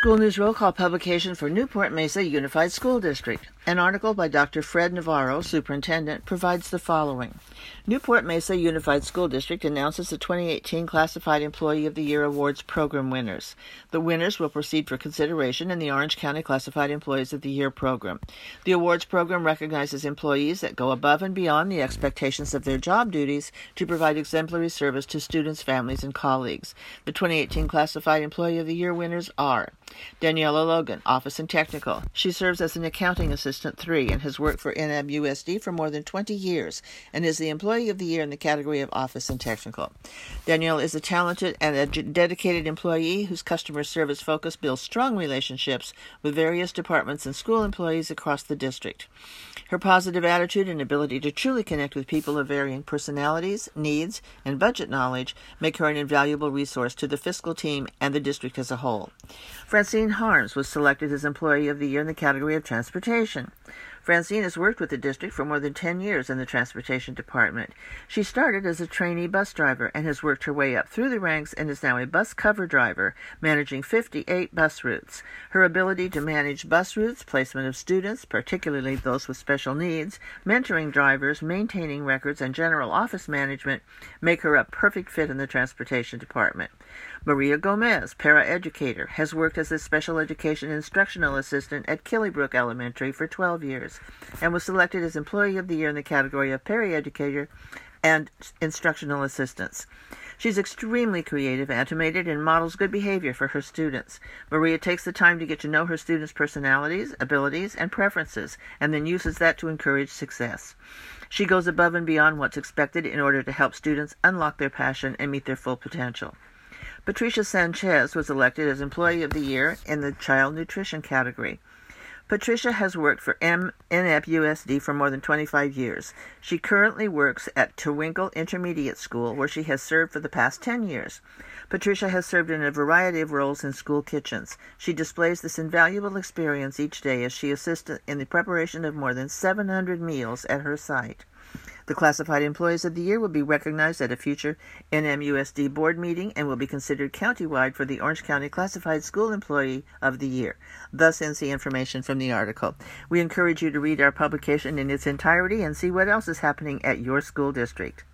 School News Roll Call publication for Newport Mesa Unified School District. An article by Dr. Fred Navarro, Superintendent, provides the following. Newport Mesa Unified School District announces the 2018 Classified Employee of the Year Awards program winners. The winners will proceed for consideration in the Orange County Classified Employees of the Year program. The awards program recognizes employees that go above and beyond the expectations of their job duties to provide exemplary service to students, families, and colleagues. The 2018 Classified Employee of the Year winners are Daniela Logan, Office and Technical. She serves as an Accounting Assistant 3 and has worked for NMUSD for more than 20 years and is the Employee of the Year in the category of Office and Technical. Daniela is a talented and a dedicated employee whose customer service focus builds strong relationships with various departments and school employees across the district. Her positive attitude and ability to truly connect with people of varying personalities, needs, and budget knowledge make her an invaluable resource to the fiscal team and the district as a whole. Francine Harms was selected as Employee of the Year in the category of Transportation. Francine has worked with the district for more than 10 years in the Transportation Department. She started as a trainee bus driver and has worked her way up through the ranks and is now a bus cover driver, managing 58 bus routes. Her ability to manage bus routes, placement of students, particularly those with special needs, mentoring drivers, maintaining records, and general office management make her a perfect fit in the Transportation Department. Maria Gomez, paraeducator, has worked as a special education instructional assistant at Killybrook Elementary for 12 years and was selected as Employee of the Year in the category of paraeducator and instructional assistants. She's extremely creative, animated, and models good behavior for her students. Maria takes the time to get to know her students' personalities, abilities, and preferences, and then uses that to encourage success. She goes above and beyond what's expected in order to help students unlock their passion and meet their full potential. Patricia Sanchez was elected as Employee of the Year in the Child Nutrition category. Patricia has worked for NFUSD for more than 25 years. She currently works at Terwinkle Intermediate School, where she has served for the past 10 years. Patricia has served in a variety of roles in school kitchens. She displays this invaluable experience each day as she assists in the preparation of more than 700 meals at her site. The Classified Employees of the Year will be recognized at a future NMUSD board meeting and will be considered countywide for the Orange County Classified School Employee of the Year. Thus ends the information from the article. We encourage you to read our publication in its entirety and see what else is happening at your school district.